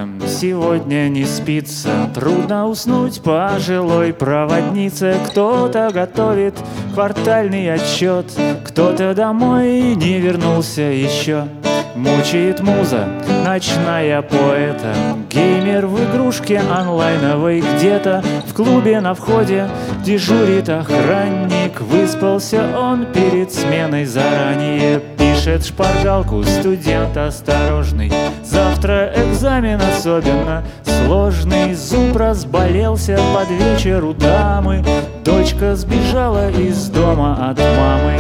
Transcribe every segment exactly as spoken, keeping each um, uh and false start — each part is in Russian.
снится, сегодня не спится. Трудно уснуть пожилой проводнице. Кто-то готовит квартальный отчет, кто-то домой не вернулся еще. Мучает муза, ночная поэта, геймер в игрушке онлайновой где-то. В клубе на входе дежурит охранник, выспался он перед сменой заранее. Пишет шпаргалку студент осторожный, завтра экзамен особенно сложный. Зуб разболелся под вечер у дамы, дочка сбежала из дома от мамы.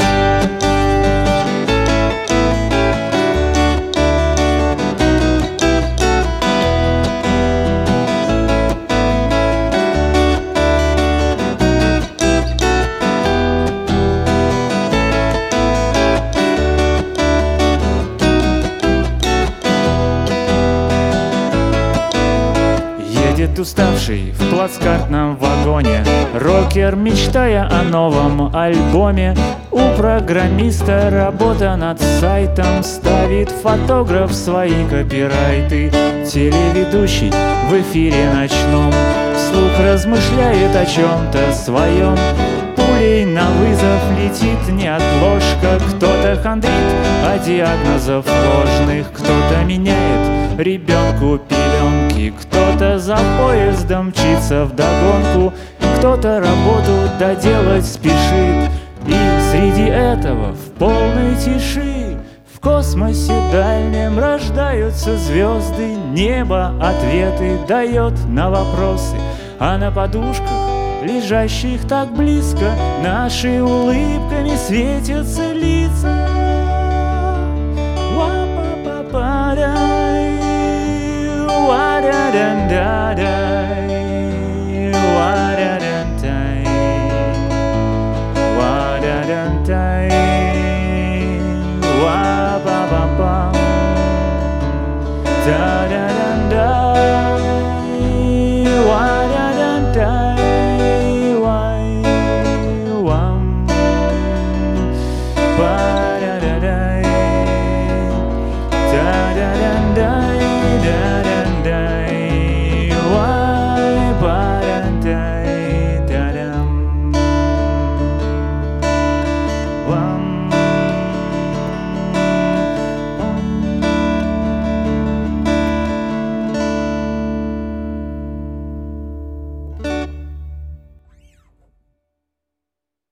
Едет уставший в плацкартном вагоне рокер, мечтая о новом альбоме. У программиста работа над сайтом, ставит фотограф свои копирайты. Телеведущий в эфире ночном вслух размышляет о чем-то своем. Пулей на вызов летит неотложка, кто-то хандрит о диагнозов ложных, кто-то меняет ребенку пеленки, кто-то за поездом мчится вдогонку, кто-то работу доделать спешит. И среди этого в полной тиши в космосе дальнем рождаются звезды. Небо ответы дает на вопросы, а на подушках, лежащих так близко, наши улыбками светятся лица.